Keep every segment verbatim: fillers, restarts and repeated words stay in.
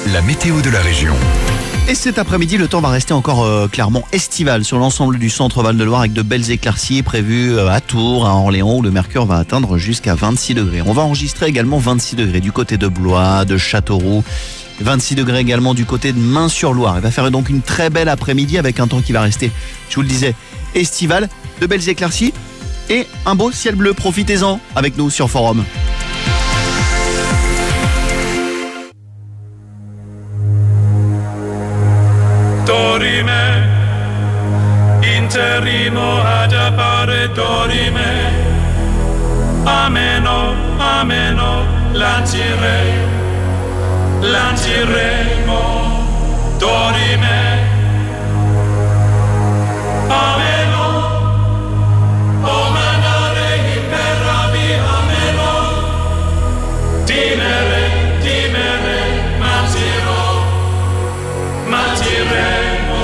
la météo de la région. Et cet après-midi, le temps va rester encore euh, clairement estival sur l'ensemble du centre Val-de-Loire avec de belles éclaircies prévues euh, à Tours, à Orléans où le mercure va atteindre jusqu'à vingt-six degrés. On va enregistrer également vingt-six degrés du côté de Blois, de Châteauroux, vingt-six degrés également du côté de Main-sur-Loire. Il va faire donc une très belle après-midi avec un temps qui va rester, je vous le disais, estival, de belles éclaircies et un beau ciel bleu. Profitez-en avec nous sur Forum. Dorime, interrimo ad appare dorime, ameno, ameno, lancirei, lanciremo, dorime, ameno, o manare imperavi, ameno, dimere, dimere, mantirò, mantirei.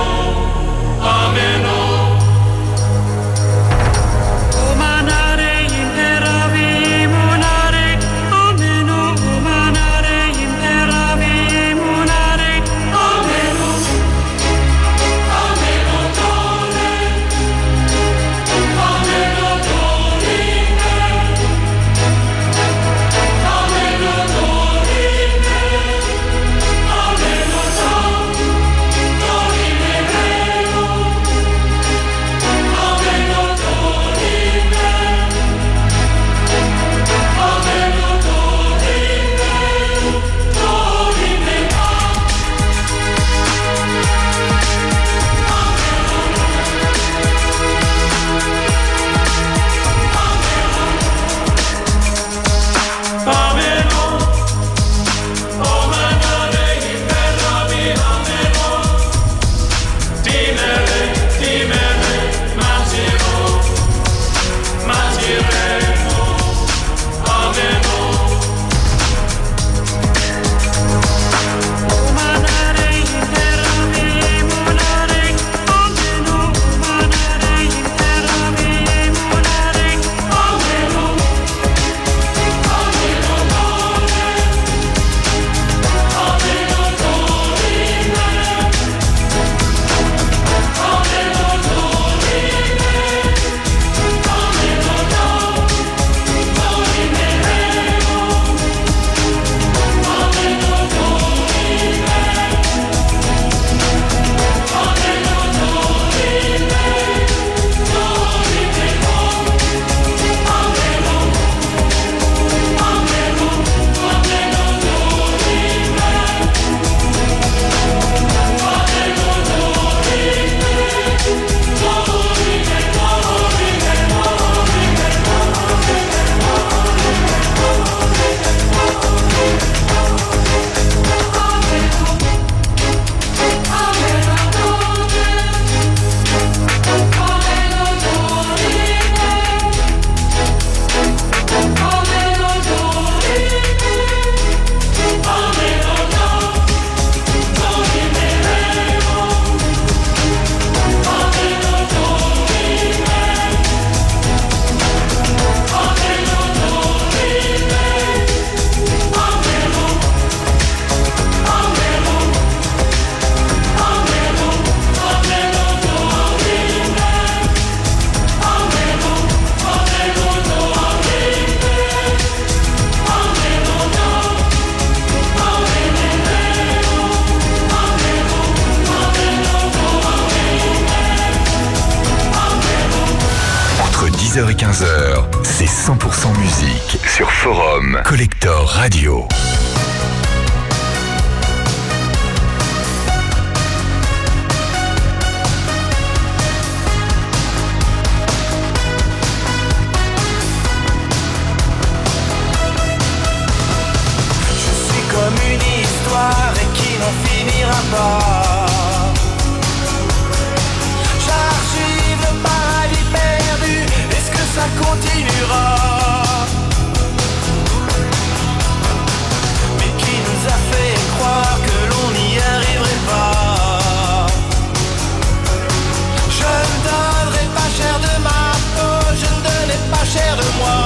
dix heures et quinze heures, c'est cent pour cent musique sur Forum Collector Radio. Je suis comme une histoire et qui n'en finira pas. J'archive le paradis perdu. Est-ce que ça continuera? Mais qui nous a fait croire que l'on n'y arriverait pas? Je ne donnerai pas cher de ma peau, je ne donnais pas cher de moi.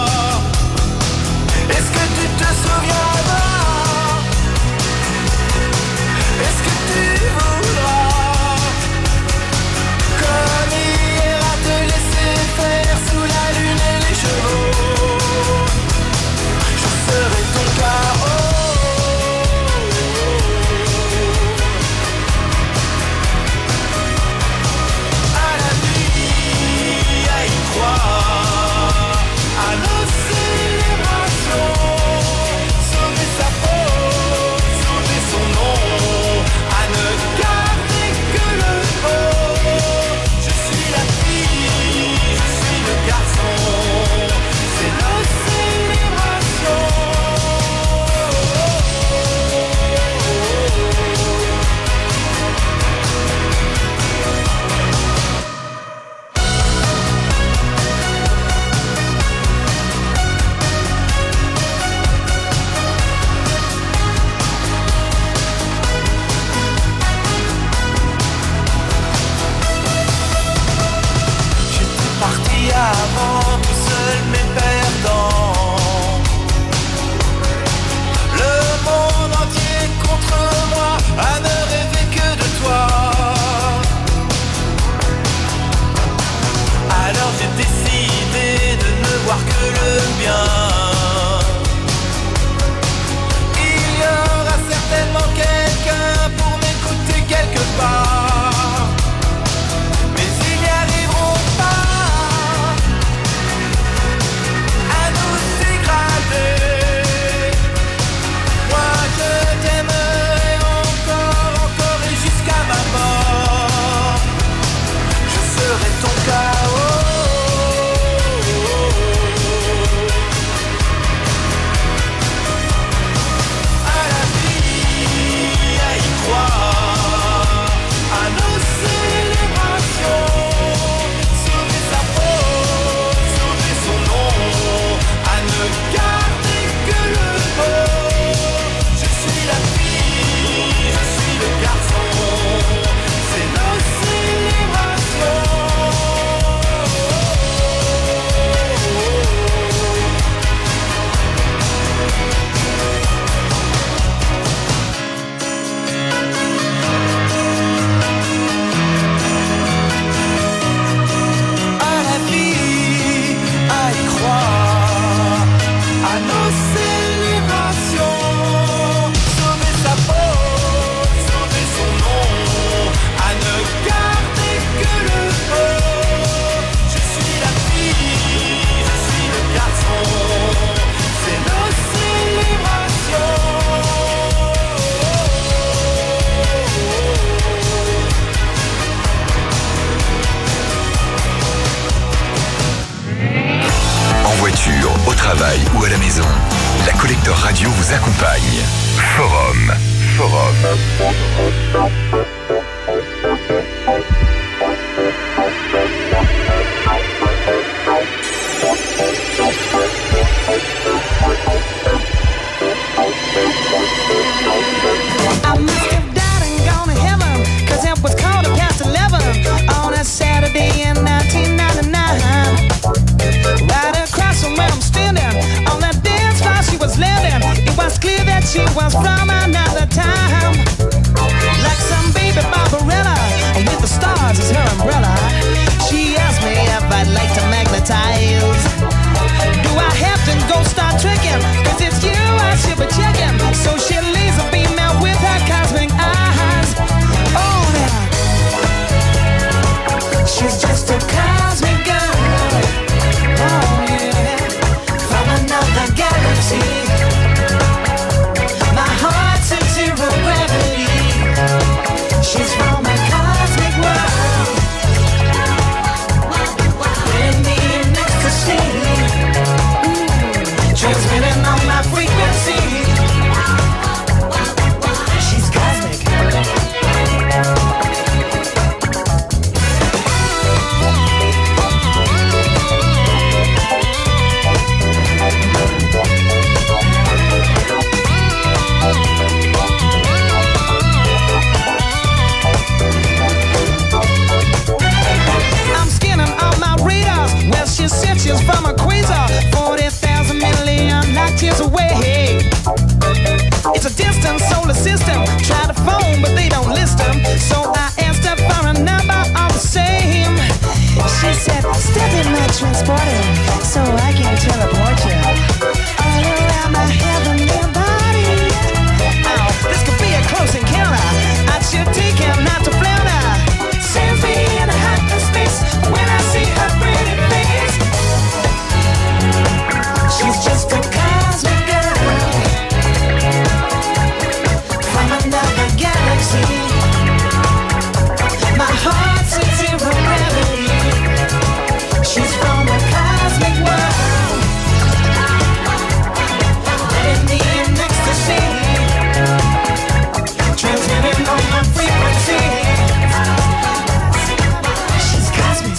Est-ce que tu te souviendras? Radio vous accompagne. Forum. Forum. I must have died and gone to heaven, 'cause it was quarter past eleven on a Saturday in nineteen ninety-nine. Right across from where I'm standing, on that dance floor she was landing. It was clear that she was from another time. Like some baby Barbarella, with the stars as her umbrella. She asked me if I'd like to magnetize. Do I have to go start tricking? 'Cause it's you I should be checking. So she lays a beam out with her cosmic eyes. Oh, now she's just a cosmic girl. Oh, yeah, from another galaxy. My heart's in zero gravity. She's from a cosmic world. In me in ecstasy. Transmitting on my frequency. She's cosmic. I'm scanning all my radars. Well, she said she's from a quasar, forty thousand million light years away. It's a distant solar system. Try to phone, but they don't list them. So I asked her for a number all the same. She said, step in my transporter so I can teleport you all around my heavenly body. Oh, this could be a close encounter. I should take him not to flounder. Sends me in a hyperspace when I see her pretty face. She's just a cosmic girl from another galaxy. My heart's in zero gravity. She's from a cosmic world. Letting me in ecstasy. Transmitting on my frequency. She's cosmic.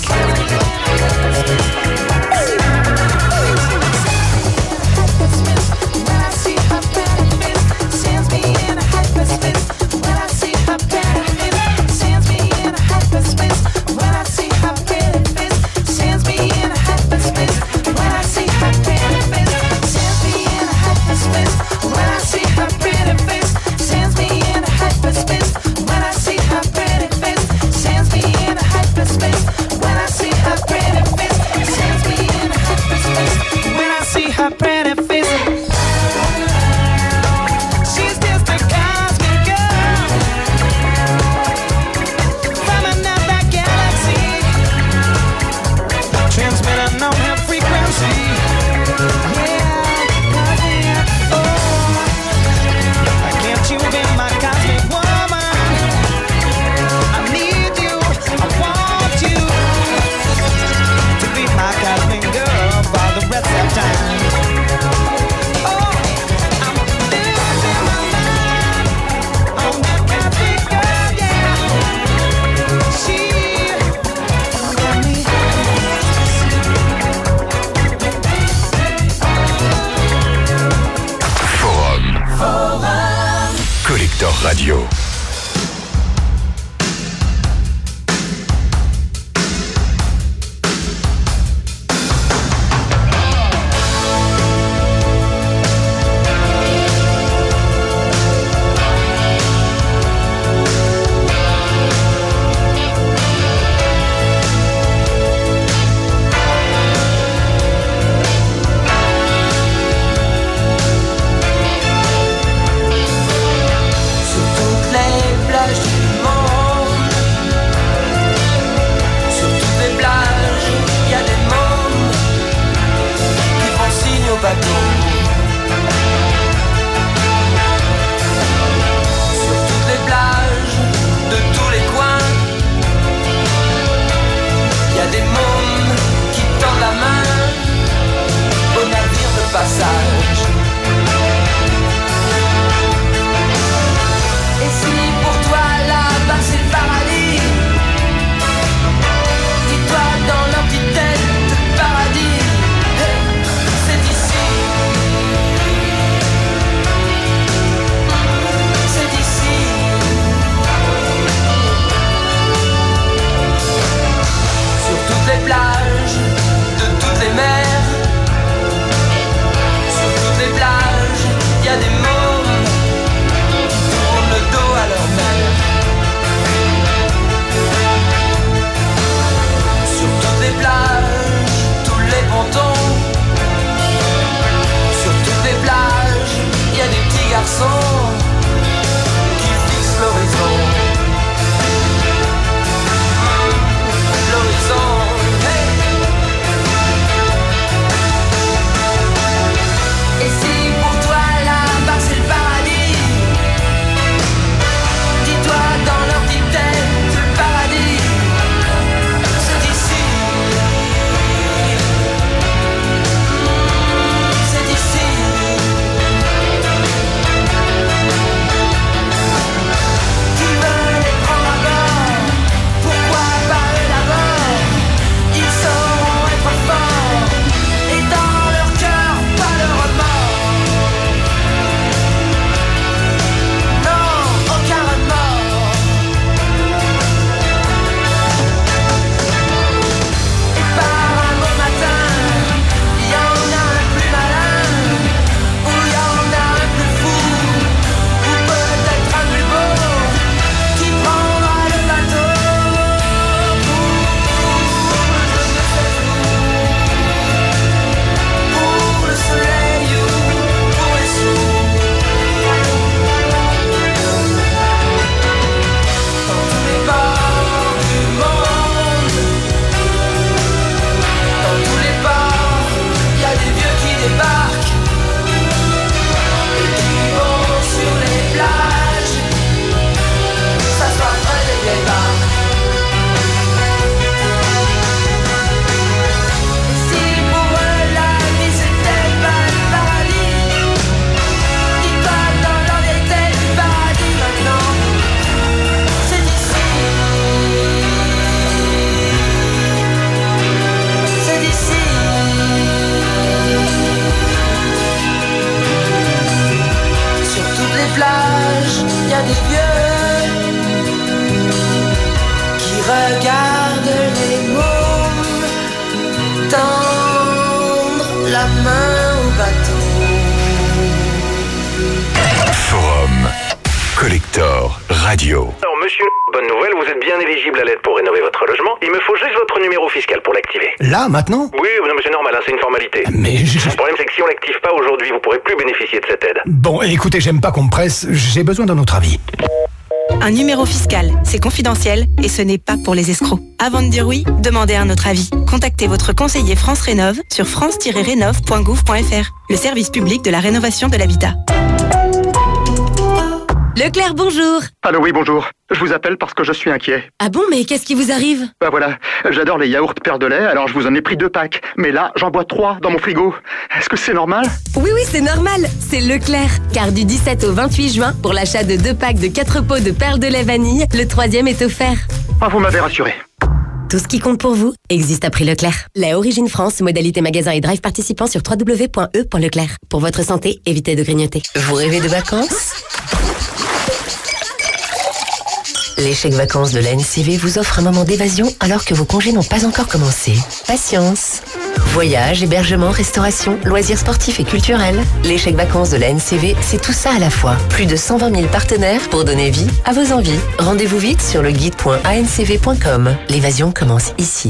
When I see her pretty face, sends me in a hyperspace. When I see her pretty face, sends me in a hyperspace. When I see her pretty face, sends me in a hyperspace. When I see her pretty face, sends me in a hyperspace. When I see her pretty face, sends me in a hyperspace. When I see her pretty face, sends me in a hyperspace. When I see her pretty face, sends me in a hyperspace. When I see her pretty face, she's just a cosmic girl from another galaxy, transmitting on her frequency. Yeah, cosmic. Oh, can't you be my cosmic woman? I need you, I want you to be my cosmic girl for the rest of time. Oh, I'm losing my mind on that cosmic girl, yeah. She got me. Forum. Collector Radio. Sur toutes les plages du monde, sur toutes les plages, il y a des mômes qui font signe au bateau. Sur toutes les plages de tous les coins, il y a des mômes qui tendent la main au navire de passage. Collector Radio. Alors monsieur, bonne nouvelle, vous êtes bien éligible à l'aide pour rénover votre logement. Il me faut juste votre numéro fiscal pour l'activer. Là, maintenant? Oui, non mais c'est normal, hein, c'est une formalité. Mais je... Le problème c'est que si on l'active pas aujourd'hui, vous pourrez plus bénéficier de cette aide. Bon, écoutez, j'aime pas qu'on me presse, j'ai besoin d'un autre avis. Un numéro fiscal, c'est confidentiel et ce n'est pas pour les escrocs. Avant de dire oui, demandez un autre avis. Contactez votre conseiller France Rénov sur france tiret rénov point gouv point f r, le service public de la rénovation de l'habitat. Leclerc, bonjour. Allô, oui, bonjour. Je vous appelle parce que je suis inquiet. Ah bon, mais qu'est-ce qui vous arrive? Bah voilà, j'adore les yaourts Perle de lait, alors je vous en ai pris deux packs. Mais là, j'en bois trois dans mon frigo. Est-ce que c'est normal? Oui, oui, c'est normal. C'est Leclerc. Car du dix-sept au vingt-huit juin, pour l'achat de deux packs de quatre pots de Perle de lait vanille, le troisième est offert. Ah, vous m'avez rassuré. Tout ce qui compte pour vous existe à prix Leclerc. Lait Origine France, modalité magasin et drive participant sur w w w point e point leclerc. Pour votre santé, évitez de grignoter. Vous rêvez de vacances? Les chèques vacances de la N C V vous offrent un moment d'évasion alors que vos congés n'ont pas encore commencé. Patience. Voyage, hébergement, restauration, loisirs sportifs et culturels. Les chèques vacances de la N C V, c'est tout ça à la fois. Plus de cent vingt mille partenaires pour donner vie à vos envies. Rendez-vous vite sur le guide point a n c v point com. L'évasion commence ici.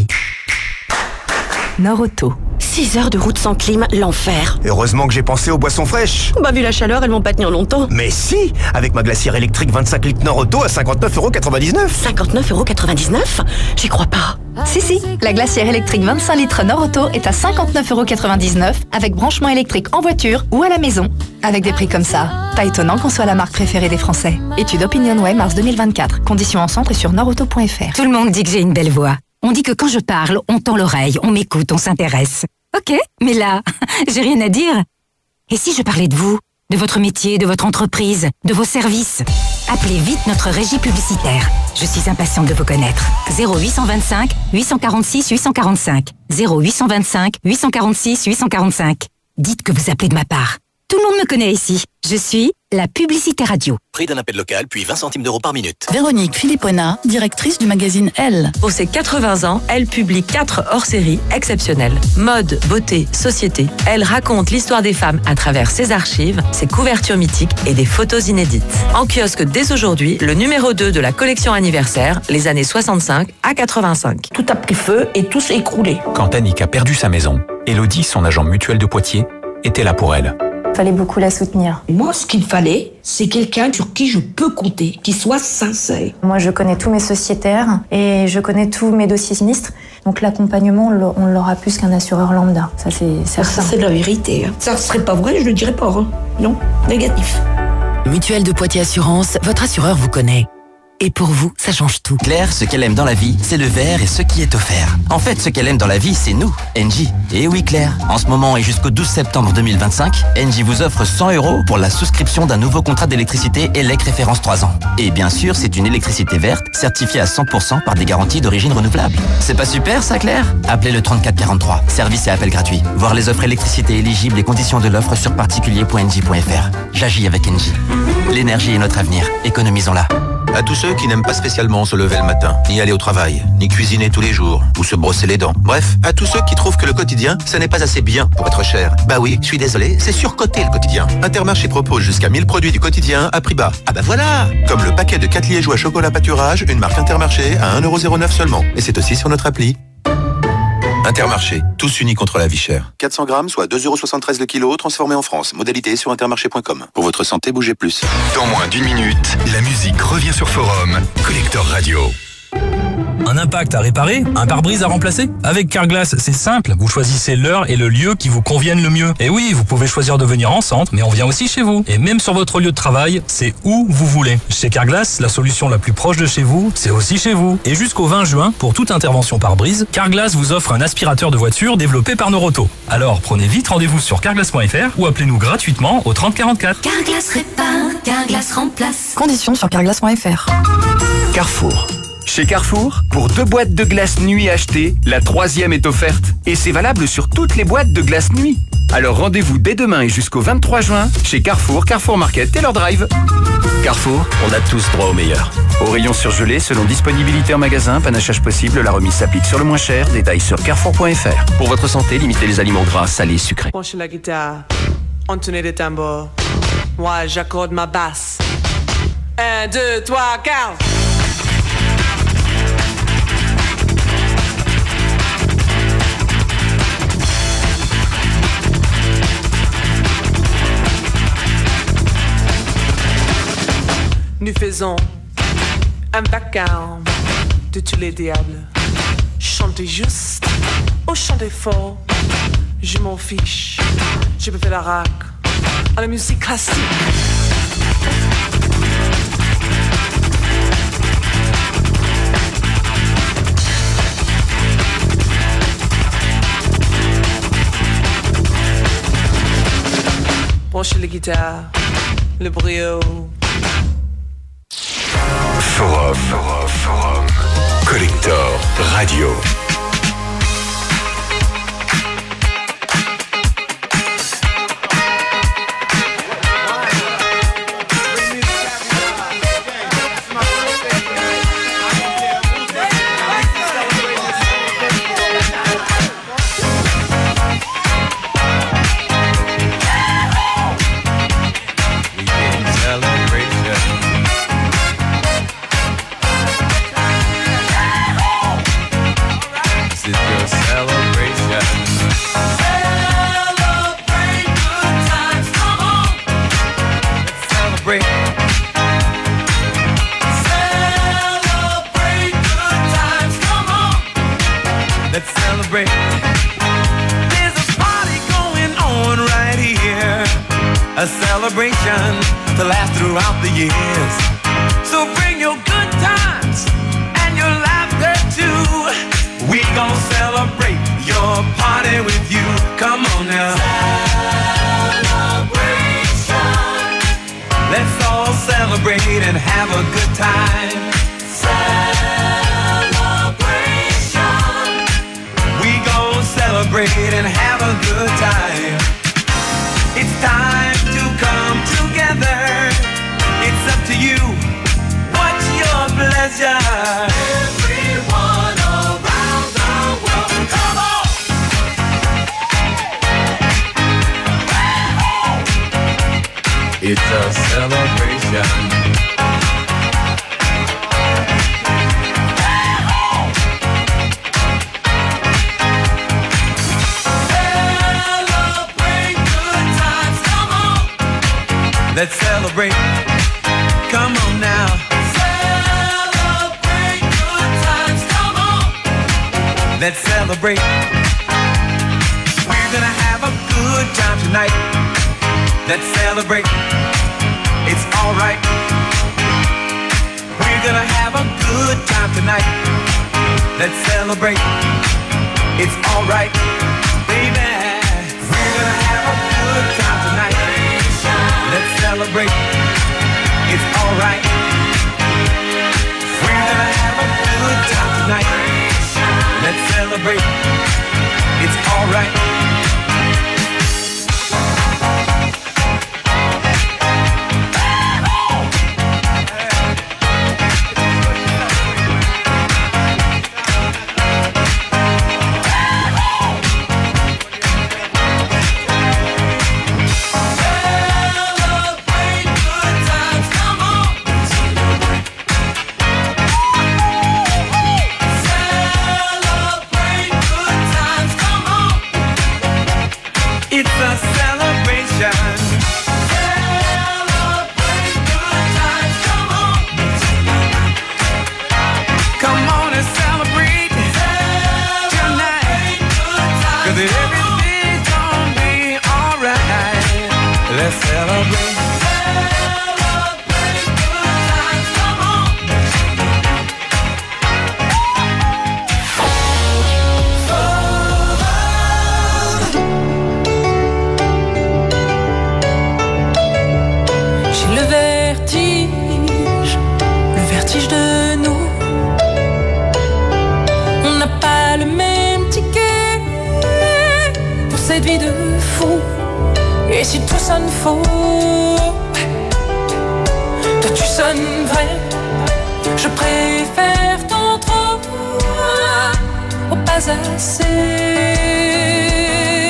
Nord-Auto. six heures de route sans clim, l'enfer. Heureusement que j'ai pensé aux boissons fraîches. Bah vu la chaleur, elles vont pas tenir longtemps. Mais si, avec ma glacière électrique vingt-cinq litres Nord-Auto à cinquante-neuf euros quatre-vingt-dix-neuf. cinquante-neuf euros quatre-vingt-dix-neuf? J'y crois pas. Si, si, la glacière électrique vingt-cinq litres Nord-Auto est à cinquante-neuf euros quatre-vingt-dix-neuf avec branchement électrique en voiture ou à la maison. Avec des prix comme ça, pas étonnant qu'on soit la marque préférée des Français. Étude OpinionWay mars deux mille vingt-quatre. Conditions en centre et sur nord auto point f r. Tout le monde dit que j'ai une belle voix. On dit que quand je parle, on tend l'oreille, on m'écoute, on s'intéresse. Ok, mais là, j'ai rien à dire. Et si je parlais de vous, de votre métier, de votre entreprise, de vos services? Appelez vite notre régie publicitaire. Je suis impatiente de vous connaître. zéro huit cent vingt-cinq huit cent quarante-six huit cent quarante-cinq. zéro huit cent vingt-cinq huit cent quarante-six huit cent quarante-cinq. Dites que vous appelez de ma part. Tout le monde me connaît ici. Je suis la publicité radio. Prix d'un appel local, puis vingt centimes d'euros par minute. Véronique Philippona, directrice du magazine Elle. Pour ses quatre-vingts ans, Elle publie quatre hors-séries exceptionnelles. Mode, beauté, société. Elle raconte l'histoire des femmes à travers ses archives, ses couvertures mythiques et des photos inédites. En kiosque dès aujourd'hui, le numéro deux de la collection anniversaire, les années soixante-cinq à quatre-vingt-cinq. Tout a pris feu et tout s'est écroulé. Quand Annick a perdu sa maison, Elodie, son agent mutuel de Poitiers, était là pour elle. Il fallait beaucoup la soutenir. Moi, ce qu'il fallait, c'est quelqu'un sur qui je peux compter, qui soit sincère. Moi, je connais tous mes sociétaires et je connais tous mes dossiers sinistres. Donc l'accompagnement, on l'aura plus qu'un assureur lambda. Ça, c'est certain. Ça, c'est la vérité. Hein. Ça ne serait pas vrai, je ne le dirais pas. Hein. Non, négatif. Mutuelle de Poitiers Assurance, votre assureur vous connaît. Et pour vous, ça change tout. Claire, ce qu'elle aime dans la vie, c'est le verre et ce qui est offert. En fait, ce qu'elle aime dans la vie, c'est nous, Engie. Et oui, Claire, en ce moment et jusqu'au douze septembre deux mille vingt-cinq, Engie vous offre cent euros pour la souscription d'un nouveau contrat d'électricité E L E C référence trois ans. Et bien sûr, c'est une électricité verte, certifiée à cent pour cent par des garanties d'origine renouvelable. C'est pas super, ça, Claire? Appelez le trente-quatre quarante-trois. Service et appel gratuit. Voir les offres électricité éligibles et conditions de l'offre sur particulier point engie point f r. J'agis avec Engie. L'énergie est notre avenir. Économisons-la. À tous ceux qui n'aiment pas spécialement se lever le matin, ni aller au travail, ni cuisiner tous les jours, ou se brosser les dents. Bref, à tous ceux qui trouvent que le quotidien, ça n'est pas assez bien pour être cher. Bah oui, je suis désolé, c'est surcoté le quotidien. Intermarché propose jusqu'à mille produits du quotidien à prix bas. Ah bah voilà! Comme le paquet de quatre liégeois chocolat pâturage, une marque Intermarché à un euro zéro neuf seulement. Et c'est aussi sur notre appli. Intermarché, tous unis contre la vie chère. quatre cents grammes, soit deux euros soixante-treize le kilo, transformé en France. Modalité sur intermarché point com. Pour votre santé, bougez plus. Dans moins d'une minute, la musique revient sur Forum. Collector Radio. Un impact à réparer? Un pare-brise à remplacer? Avec Carglass, c'est simple. Vous choisissez l'heure et le lieu qui vous conviennent le mieux. Et oui, vous pouvez choisir de venir en centre, mais on vient aussi chez vous. Et même sur votre lieu de travail, c'est où vous voulez. Chez Carglass, la solution la plus proche de chez vous, c'est aussi chez vous. Et jusqu'au vingt juin, pour toute intervention pare-brise, Carglass vous offre un aspirateur de voiture développé par Noroto. Alors, prenez vite rendez-vous sur carglass point f r ou appelez-nous gratuitement au trente quarante-quatre. Carglass répare, Carglass remplace. Conditions sur carglass point f r. Carrefour. Chez Carrefour, pour deux boîtes de glace nuit achetées, la troisième est offerte. Et c'est valable sur toutes les boîtes de glace nuit. Alors rendez-vous dès demain et jusqu'au vingt-trois juin chez Carrefour, Carrefour Market et leur drive. Carrefour, on a tous droit au meilleur. Au rayon surgelé, selon disponibilité en magasin, panachage possible, la remise s'applique sur le moins cher. Détails sur carrefour point f r. Pour votre santé, limitez les aliments gras, salés, sucrés. Penchez la guitare, entonner les tambours. Moi, j'accorde ma basse. Un, deux, trois, quatre. Nous faisons un vacarme de tous les diables. Chantez juste ou chantez fort, je m'en fiche. Je peux faire la rac à la musique classique. Branchez les guitares, le brio. Forum, forum, forum. Collector Radio. A celebration to last throughout the years. So bring your good times and your laughter too. We gon' celebrate your party with you. Come on now. Celebration. Let's all celebrate and have a good time. Celebration. We gon' celebrate and have a good time. It's time to come together. It's up to you. What's your pleasure? Everyone around the world, come on! It's a celebration. Let's celebrate. Come on now. Celebrate good times. Come on. Let's celebrate. We're gonna have a good time tonight. Let's celebrate. It's alright. We're gonna have a good time tonight. Let's celebrate. It's alright, baby. We're gonna have a good time tonight. Let's celebrate. It's alright. We're gonna have a good time tonight. Let's celebrate. It's alright.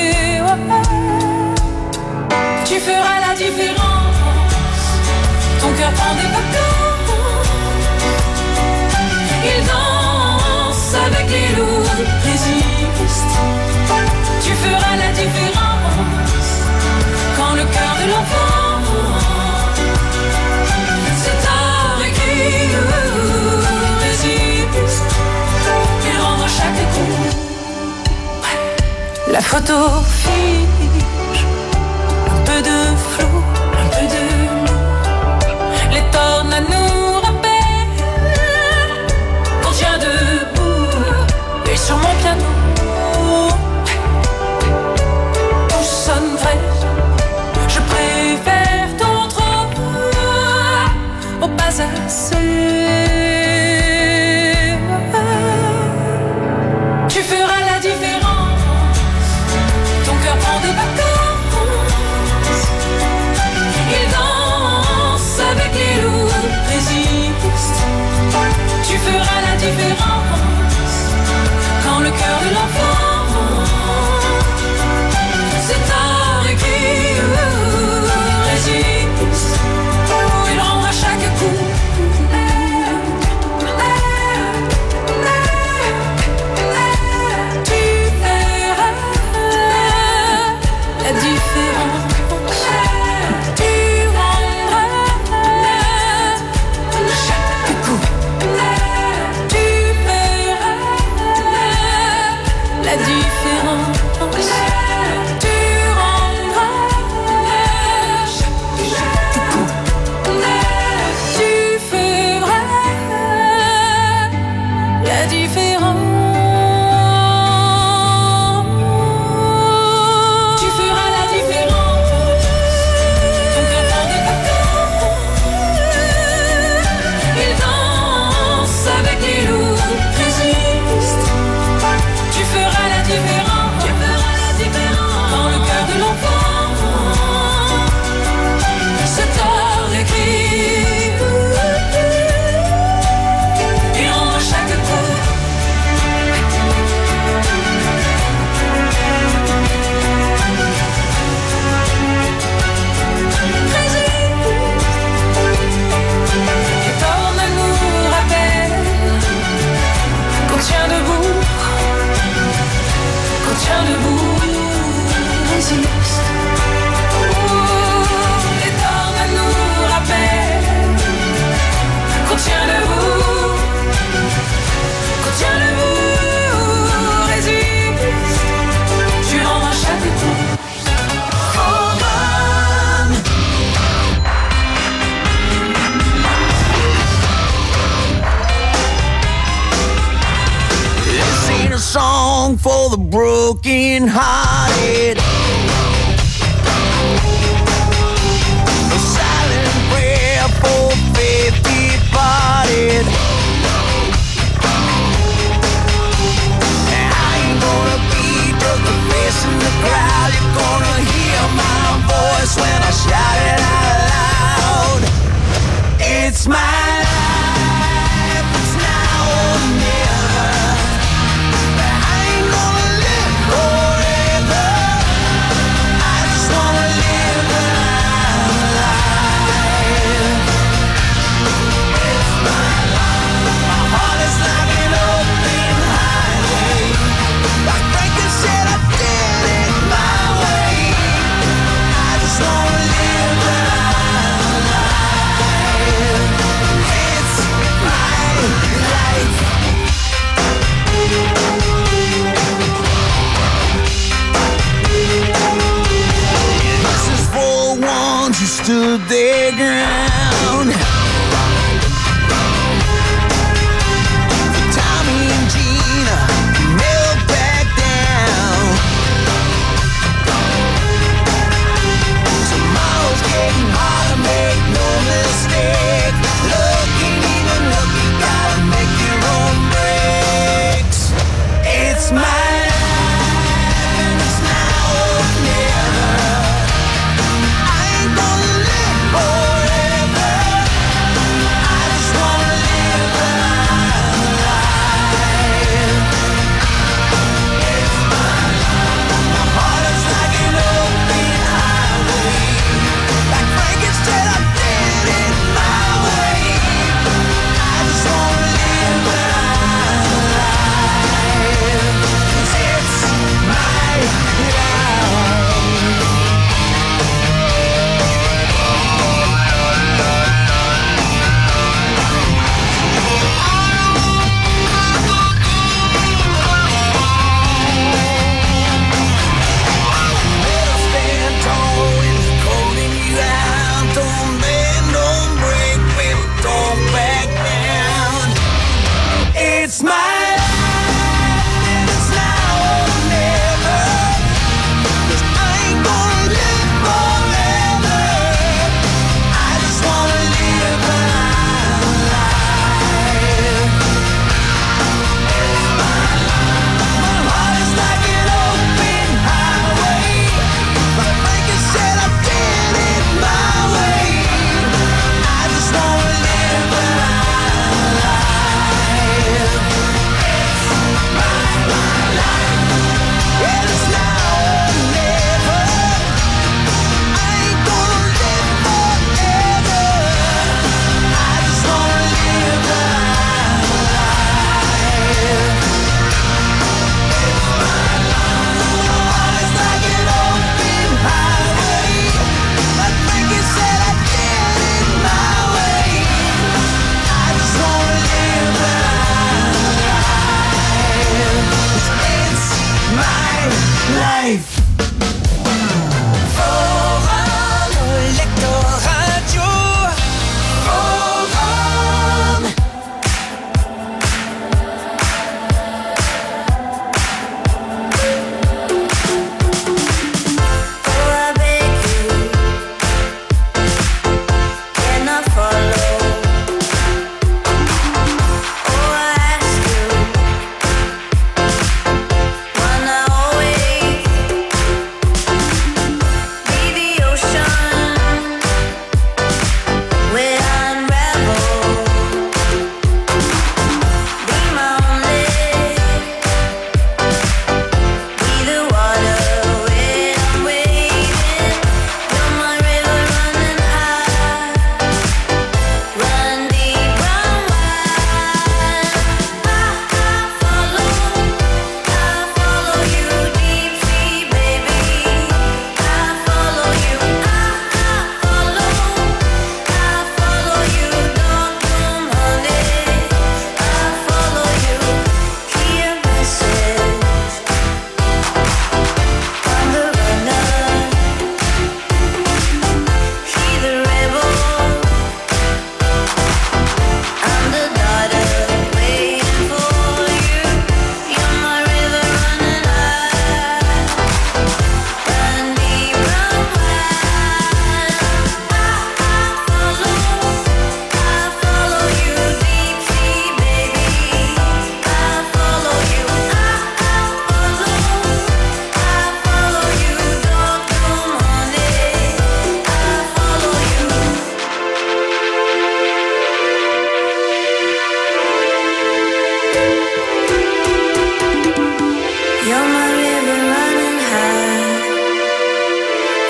Tu feras la différence. Ton cœur prend des vacances. Il danse avec les loups, résiste. Tu feras la différence quand le cœur de l'enfant c'est tard et qui résiste. Il rendra chaque coup. La photo fige, un peu de flou, un peu de nous. Les tornades nous rappellent qu'on tient debout. Et sur mon piano tout sonne vrai. Je préfère ton trop au pas assez. Tu feras la différence. Ton cœur prend des vacances. Il danse avec les loups, résiste. Tu feras la différence quand le cœur de l'enfant c'est tard et qui résiste. Il rendra chaque coup. Tu verras la différence. Tu rendras chaque coup. Tu verras la différence. Tu rendras chaque coup. Tu feras la différence. Tu feras la différence. Ton cœur prend des vacances. Il danse avec les loups, résiste. Tu feras la différence. Tu feras la différence. Quand le cœur de l'enfant se tord et crie. Il rendra chaque coup. Les tornades nous rappellent qu'on tient debout, qu'on tient debout, résiste. Les tornades nous rappellent qu'on tient debout, qu'on tient debout, résiste. Tu rendras chaque coup. This ain't a song for the broken hearted. A silent prayer for faith departed. I ain't gonna be just a face in the crowd. You're gonna hear my voice when I shout it out loud. It's my life, it's now or never. I ain't gonna live forever. I just wanna live alive. It's my life. My heart is like an open highway. Like Franklin said, I did it my way. I just wanna live alive. It's my life. This is for ones who stood their ground. For Tommy and Gina, who never backed down. Tomorrow's getting harder, make no mistake. Looking even look, you gotta make your own breaks. It's my life and it's now or never. I ain't gonna live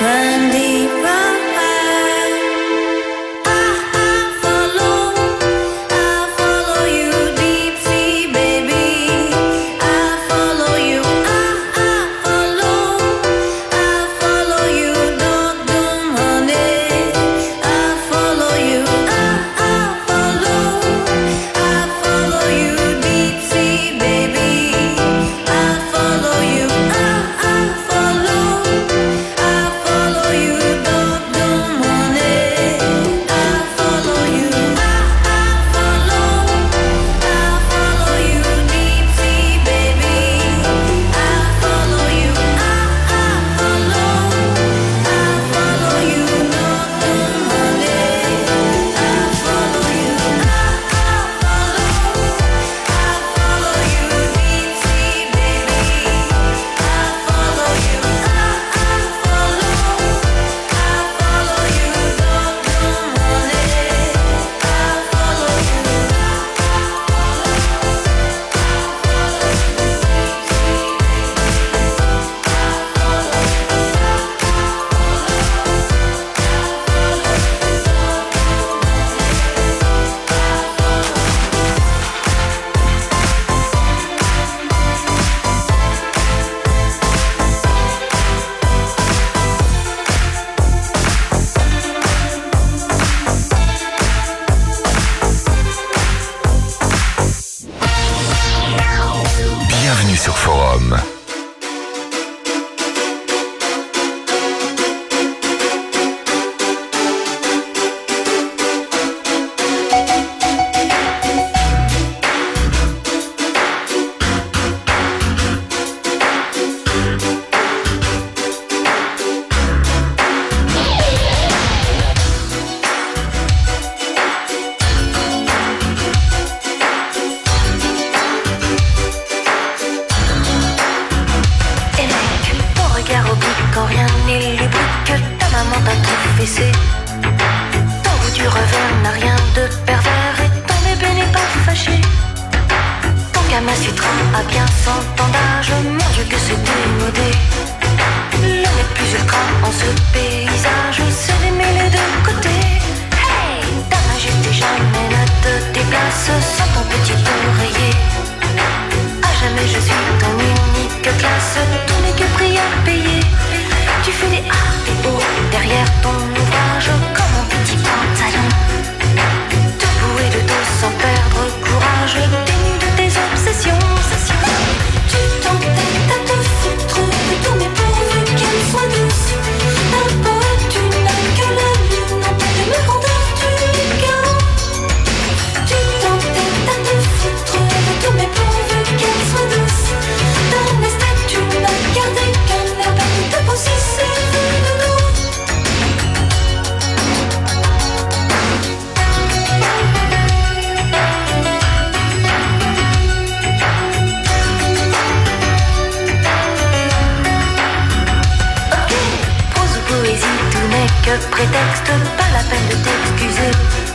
run deeper. Sur Forum. Prétexte, pas la peine de t'excuser.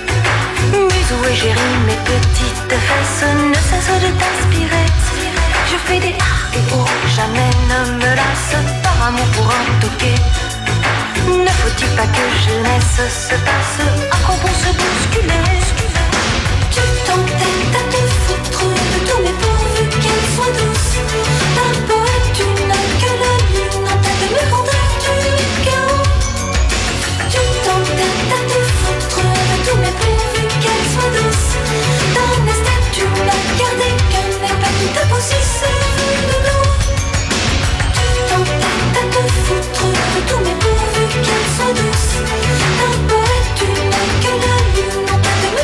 Muse ou égérie, mes petites fesses ne cessent de t'inspirer. Je fais des ah et oh, jamais ne me lasse par amour pour un toqué. Ne faut-il pas que jeunesse se passe à quoi bon se bousculer? Tu t'entêtes à te foutre de tous mes pourvus qu'elle soit douce. Ta peau est une que la lune en tête de mes rondeurs du chaos. Tu t'entêtes à te foutre de tous mes pourvus qu'elle soit douce. Dans mes statues, la garder qu'un air pas tout à si c'est de nous. Tu t'entêtes à te foutre de tous mes pourvus qu'elle soit douce. Ta peau est une que la lune en tête de mes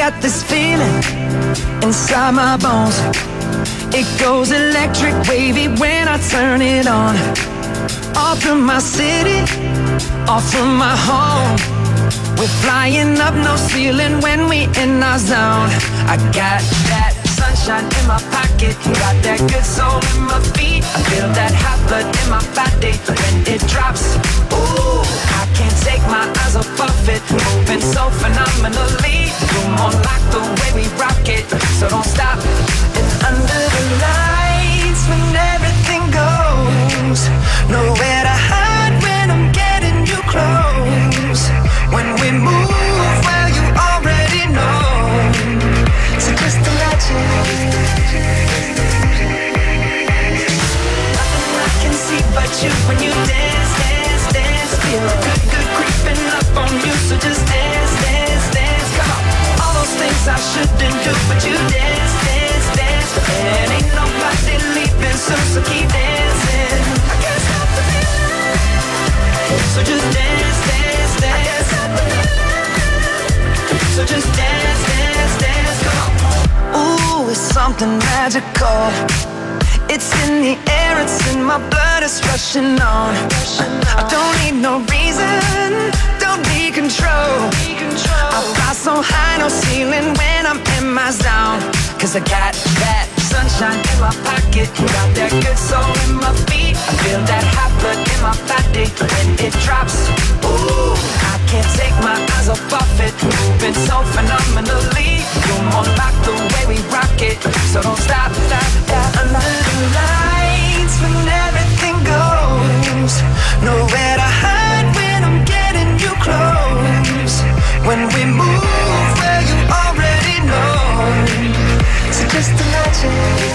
got this feeling inside my bones. It goes electric wavy when I turn it on. Off from my city, off from my home. We're flying up no ceiling when we in our zone. I got that sunshine in my pocket, got that good soul in my feet. I feel that hot blood in my body when it drops. Ooh, I can't take my eyes off of it, moving so phenomenally. You're more like the way we rock it, so don't stop. And under the lights when everything goes, nowhere to hide when I'm getting you close. When we move, well you already know. So just imagine. Nothing I can see but you when you dance, dance, dance. Feel good, good creeping up on you. So just dance, dance, dance. Come on. All those things I shouldn't do, but you dance, dance, dance. And ain't nobody leaving soon, so keep dancing. I can't stop the feeling. So just dance, dance, dance. So just dance, dance, dance. Come on. Ooh, it's something magical. It's in the air, it's in my blood, it's rushing on. I don't need no reason, don't need control. I fly so high, no ceiling when I'm in my zone. Cause I got that sunshine in my pocket, got that good soul in my feet. I feel that hot blood in my body when it drops. Ooh, I can't take my eyes off of it, moving so phenomenally. You're more like the way we rock it, so don't stop, stop, stop. Under the lights when everything goes, nowhere to hide when I'm getting you close. When we move, well you already know. So just imagine.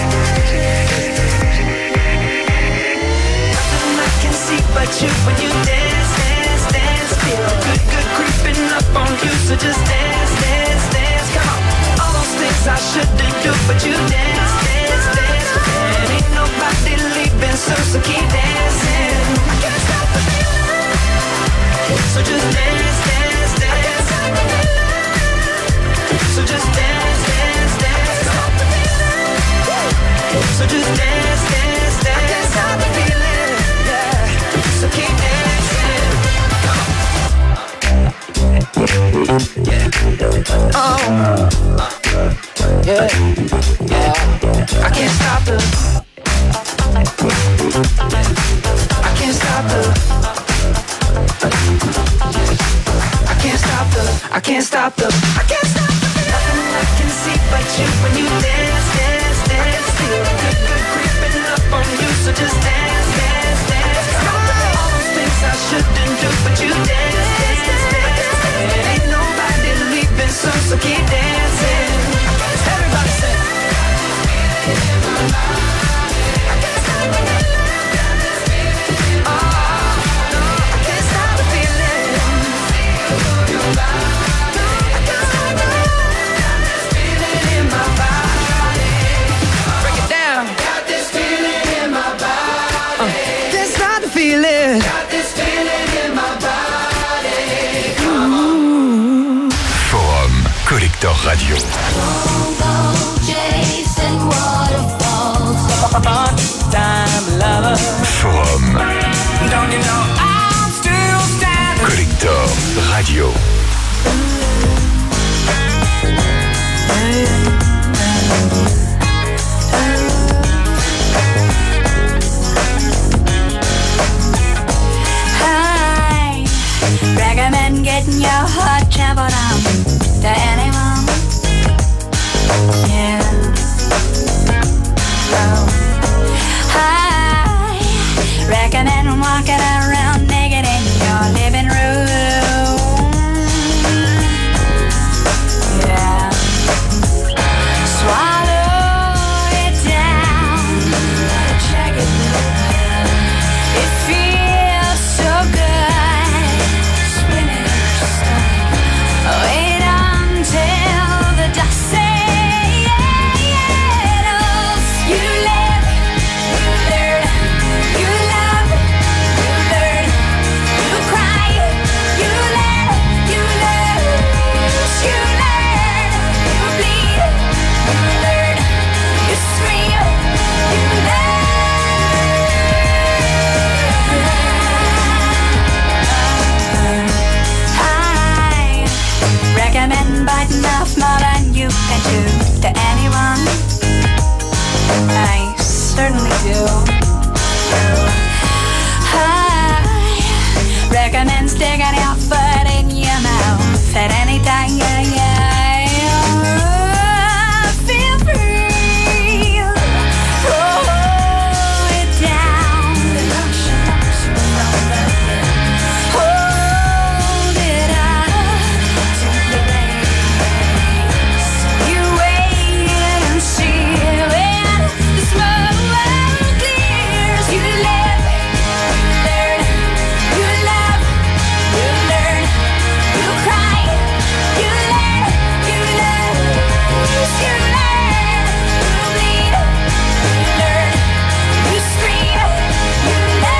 Nothing I can see but you when you dance, dance, dance. Feel good, good creeping up on you. So just dance, dance, dance. Come on. All those things I shouldn't do, but you dance, dance, dance. And ain't nobody leaving soon, so keep dancing. I can't stop the feeling. So just dance, dance, dance. So just dance, dance, dance. So just dance, dance, dance. I can't stop the feeling, yeah. So keep dancing. Yeah. Oh. Yeah. Yeah. I can't stop the. I can't stop the. I can't stop the. I can't stop the. I can't stop the. Nothing I can see but you when you dance, dance, dance. Feel good, good creeping up on you. So just dance, dance, dance. All those things I shouldn't do, but you dance, dance, dance. And ain't nobody leaving soon, so keep dancing. Everybody say. I can't stop the feeling. Oh, no, I can't stop the feeling. I can't stop the feeling in my body. Break it down. Got this feeling in my body. Uh, can't stop the feeling. Got this feeling in my body. Ooh. Forum Collector Radio. Time lover. Forum Don't you know I'm still standing? Collector Radio. Hi, recommend getting your heart traveled on to anyone. Yeah. Oh. Hi, recommend walking around naked in your living room. Yeah. Swallow it down. Check it out. It feels so good. Spinning your stomach. Oh, I recommend sticking your foot in your mouth at any time. Yeah, yeah, yeah. Feel free. Hold it down. Hold it up to the base. You wait and see when the smoke clears. You live, you learn, you love, you learn, you cry, you learn, you lose, you learn, you bleed, you learn, you scream, you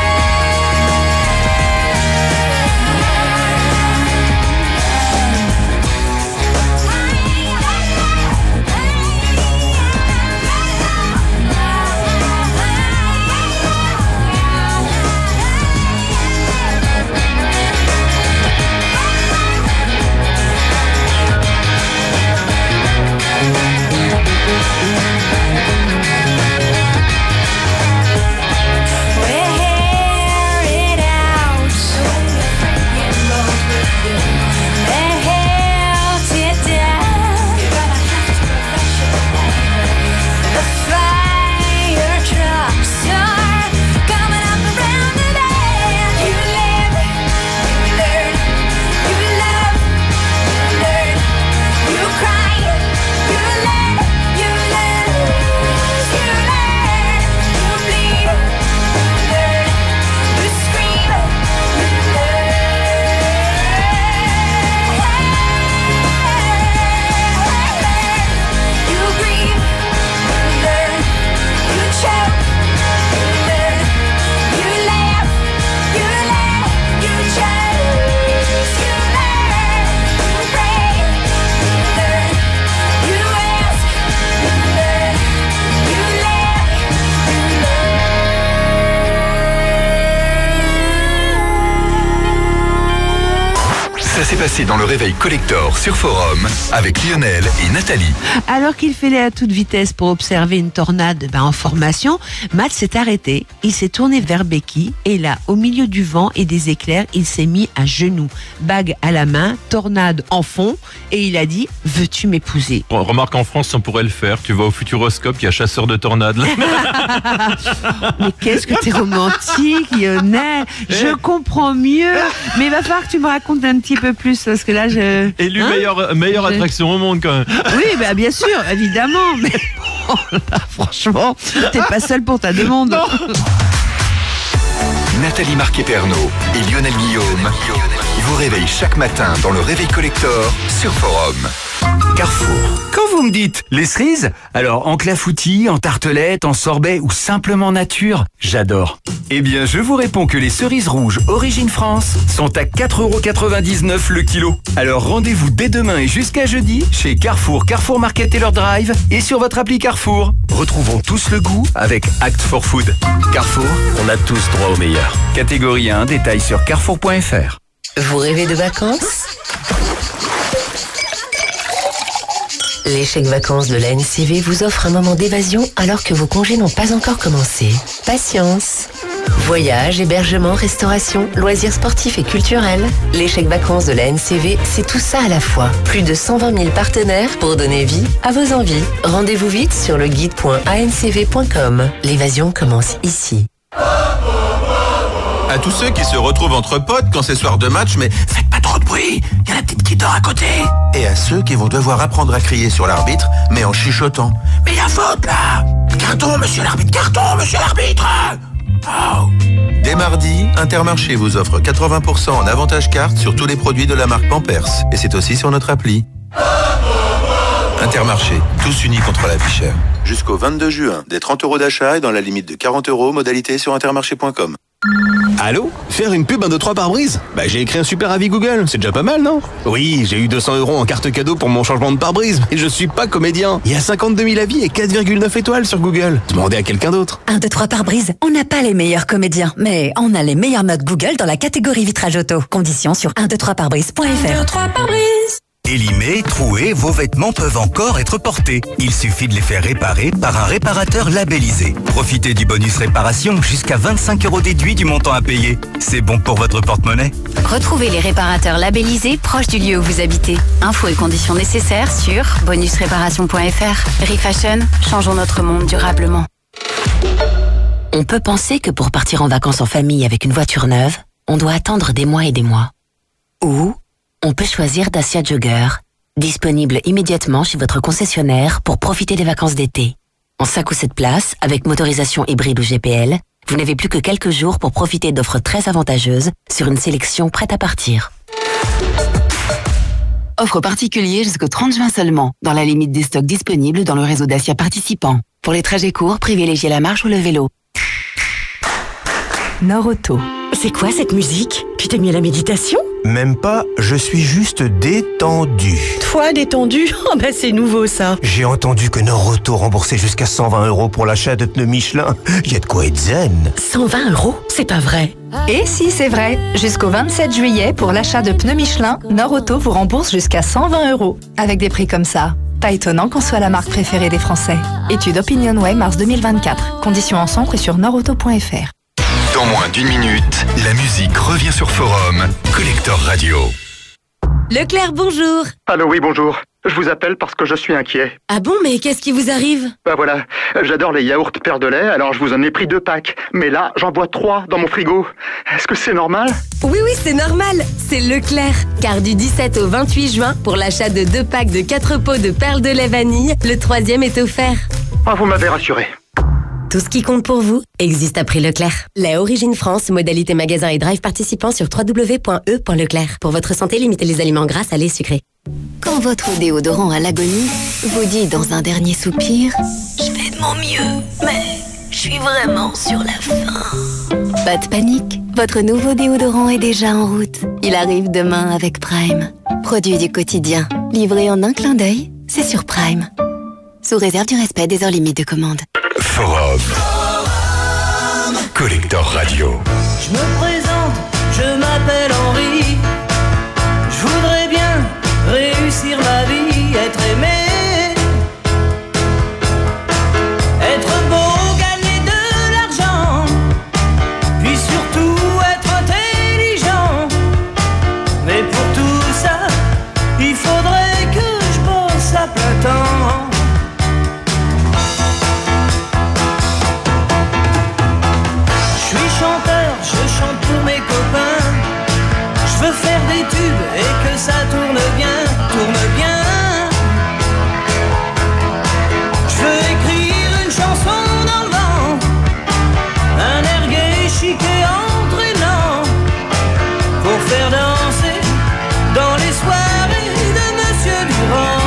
wear it out. They held it down. The fire trucks are coming up around the bend. You live, you learn, you love, you learn, you cry, you learn, you lose, you learn, you bleed, you learn, you scream, you learn, you grieve, you learn, you choke, you learn, you laugh, you laugh, you choose, you learn, you pray, you learn, you ask, you learn, you laugh, Ça s'est passé dans le réveil collector sur Forum avec Lionel et Nathalie. Alors qu'il filait à toute vitesse pour observer une tornade ben, en formation, Matt s'est arrêté, il s'est tourné vers Becky et là, au milieu du vent et des éclairs, il s'est mis à genoux, bague à la main, tornade en fond et il a dit « Veux-tu m'épouser ?» Remarque, en France, on pourrait le faire. Tu vas au Futuroscope, il y a chasseur de tornades. Mais qu'est-ce que t'es romantique, Lionel. Je comprends mieux, mais il va falloir que tu me racontes un petit peu plus parce que là, je... Élu Hein meilleure, meilleure Je- attraction au monde, quand même. Oui, bah, bien sûr, évidemment, mais bon, là, franchement, t'es pas seul pour ta demande. Nathalie Marquet-Pernot et Lionel Guillaume vous réveillent chaque matin dans le réveil collector sur Forum. Carrefour. Quand vous me dites les cerises, alors en clafoutis, en tartelette, en sorbet ou simplement nature, j'adore. Eh bien, je vous réponds que les cerises rouges Origine France sont à quatre euros quatre-vingt-dix-neuf le kilo. Alors rendez-vous dès demain et jusqu'à jeudi chez Carrefour, Carrefour Market Taylor Drive et sur votre appli Carrefour. Retrouvons tous le goût avec Act for Food. Carrefour, on a tous droit au meilleur. Catégorie un, détails sur carrefour point f r. Vous rêvez de vacances? Les chèques vacances de la N C V vous offrent un moment d'évasion alors que vos congés n'ont pas encore commencé. Patience. Voyages, hébergement, restauration, loisirs sportifs et culturels. Les chèques vacances de la N C V, c'est tout ça à la fois. Plus de cent vingt mille partenaires pour donner vie à vos envies. Rendez-vous vite sur le guide point a n c v point com. L'évasion commence ici. À tous ceux qui se retrouvent entre potes quand c'est soir de match, mais faites pas trop de bruit, il y a la petite qui dort à côté. Et à ceux qui vont devoir apprendre à crier sur l'arbitre, mais en chuchotant. Mais il y a faute là! Carton, monsieur l'arbitre, carton, monsieur l'arbitre! Oh. Dès mardi, Intermarché vous offre quatre-vingts pour cent en avantage carte sur tous les produits de la marque Pampers. Et c'est aussi sur notre appli. Intermarché, tous unis contre la vie chère. Jusqu'au vingt-deux juin, des trente euros d'achat et dans la limite de quarante euros, modalité sur intermarché point com. Allô? Faire une pub un deux trois pare-brise? Bah j'ai écrit un super avis Google, c'est déjà pas mal, non? Oui, j'ai eu deux cents euros en carte cadeau pour mon changement de pare-brise, mais je suis pas comédien. Il y a cinquante-deux mille avis et quatre virgule neuf étoiles sur Google. Demandez à quelqu'un d'autre. un, deux, trois pare-brise, on n'a pas les meilleurs comédiens, mais on a les meilleures notes Google dans la catégorie vitrage auto. Conditions sur un, deux, trois pare-brise point f r. un, deux, trois pare-brise. Élimés, troués, vos vêtements peuvent encore être portés. Il suffit de les faire réparer par un réparateur labellisé. Profitez du bonus réparation jusqu'à vingt-cinq euros déduits du montant à payer. C'est bon pour votre porte-monnaie. Retrouvez les réparateurs labellisés proches du lieu où vous habitez. Infos et conditions nécessaires sur bonus réparation point f r. Refashion, changeons notre monde durablement. On peut penser que pour partir en vacances en famille avec une voiture neuve, on doit attendre des mois et des mois. Ou on peut choisir Dacia Jogger, disponible immédiatement chez votre concessionnaire pour profiter des vacances d'été. En cinq ou sept places, avec motorisation hybride ou G P L, vous n'avez plus que quelques jours pour profiter d'offres très avantageuses sur une sélection prête à partir. Offre particulier jusqu'au trente juin seulement, dans la limite des stocks disponibles dans le réseau Dacia participant. Pour les trajets courts, privilégiez la marche ou le vélo. Nord-Auto. C'est quoi cette musique? Tu t'es mis à la méditation? Même pas, je suis juste détendu. Toi, détendu? Oh bah c'est nouveau ça. J'ai entendu que Nord-Auto remboursait jusqu'à cent vingt euros pour l'achat de pneus Michelin. Il y a de quoi être zen. cent vingt euros? C'est pas vrai. Et si c'est vrai, jusqu'au vingt-sept juillet, pour l'achat de pneus Michelin, Nord-Auto vous rembourse jusqu'à cent vingt euros. Avec des prix comme ça, pas étonnant qu'on soit la marque préférée des Français. Étude OpinionWay mars deux mille vingt-quatre. Conditions en centre et sur nordauto point f r. Dans moins d'une minute, la musique revient sur Forum, Collector Radio. Leclerc, bonjour. Allô, oui, bonjour. Je vous appelle parce que je suis inquiet. Ah bon, mais qu'est-ce qui vous arrive? Bah voilà, j'adore les yaourts Père de lait, alors je vous en ai pris deux packs. Mais là, j'en bois trois dans mon frigo. Est-ce que c'est normal? Oui, oui, c'est normal. C'est Leclerc. Car du dix-sept au vingt-huit juin, pour l'achat de deux packs de quatre pots de perles de lait vanille, le troisième est offert. Ah, vous m'avez rassuré. Tout ce qui compte pour vous existe à prix Leclerc. Lait Origine France, modalité magasin et drive participant sur w w w point e point leclerc. Pour votre santé, limitez les aliments gras, salés, sucrés. Quand votre déodorant à l'agonie vous dit dans un dernier soupir « Je fais de mon mieux, mais je suis vraiment sur la fin ». Pas de panique, votre nouveau déodorant est déjà en route. Il arrive demain avec Prime. Produit du quotidien, livré en un clin d'œil, c'est sur Prime. Sous réserve du respect des heures limites de commande. Forum. Collector Radio. Je me présente, je m'appelle Henri. Je voudrais bien réussir ma vie, être aimé, être beau, gagner de l'argent, puis surtout être intelligent. Mais pour tout ça, il faudrait que je bosse à plein temps. Je chante pour mes copains. Je veux faire des tubes et que ça tourne bien, tourne bien. Je veux écrire une chanson dans le vent, un air gai, chic et entraînant, pour faire danser dans les soirées de Monsieur Durand.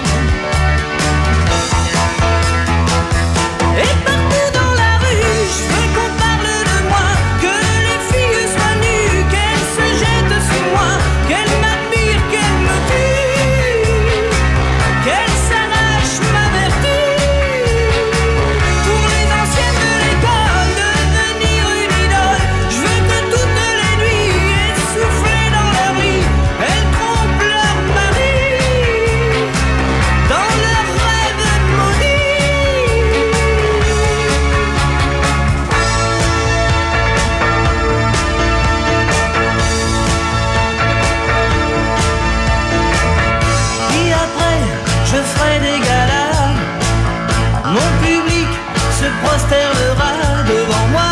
Et partout dans la rue, je veux qu'on parle de moi, que les filles soient nues, qu'elles se jettent sur moi, qu'elles m'admirent, qu'elles me tuent, qu'elles s'arrachent ma vertu. Pour les anciennes de l'école, devenir une idole, je veux que toutes les nuits, essoufflées dans leur lit, elles trompent leur mari dans leurs rêves maudits. Puis après, je ferai des galas. Mon public se prosternera devant moi.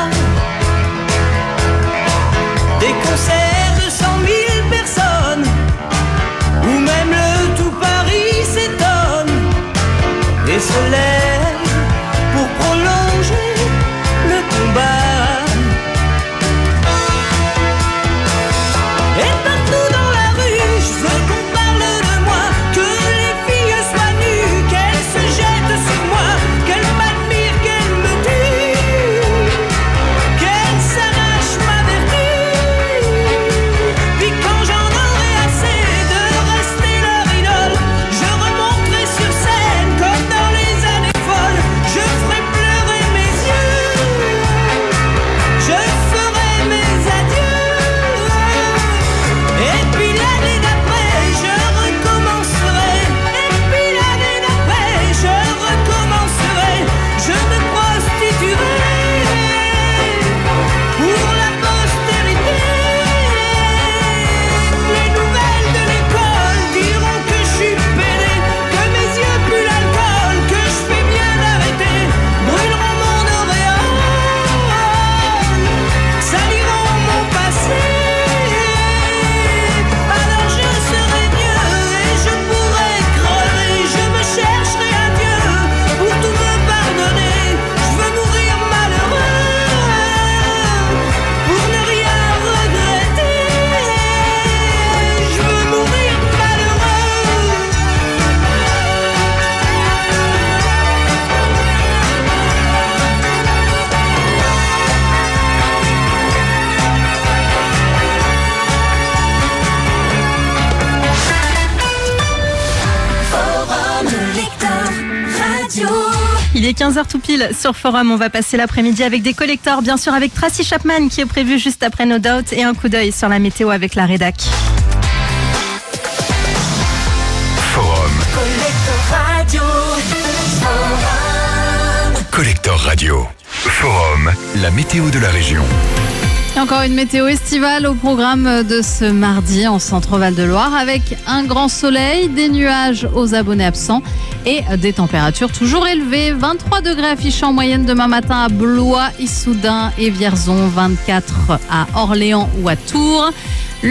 Des concerts de cent mille personnes, où même le tout Paris s'étonne et se lève pour prolonger le combat. Et partout dans la rue, je veux qu'on parle de moi, que les filles soient nues, qu'elles se jettent sur moi, qu'elles m'admirent, qu'elles me tuent, est quinze heures tout pile sur Forum. On va passer l'après-midi avec des collectors, bien sûr avec Tracy Chapman qui est prévu juste après No Doubt et un coup d'œil sur la météo avec la rédac. Forum. Collector Radio. Forum. Collector Radio. Forum, la météo de la région. Et encore une météo estivale au programme de ce mardi en Centre-Val de Loire avec un grand soleil, des nuages aux abonnés absents et des températures toujours élevées. vingt-trois degrés affichés en moyenne demain matin à Blois, Issoudun et Vierzon, vingt-quatre à Orléans ou à Tours.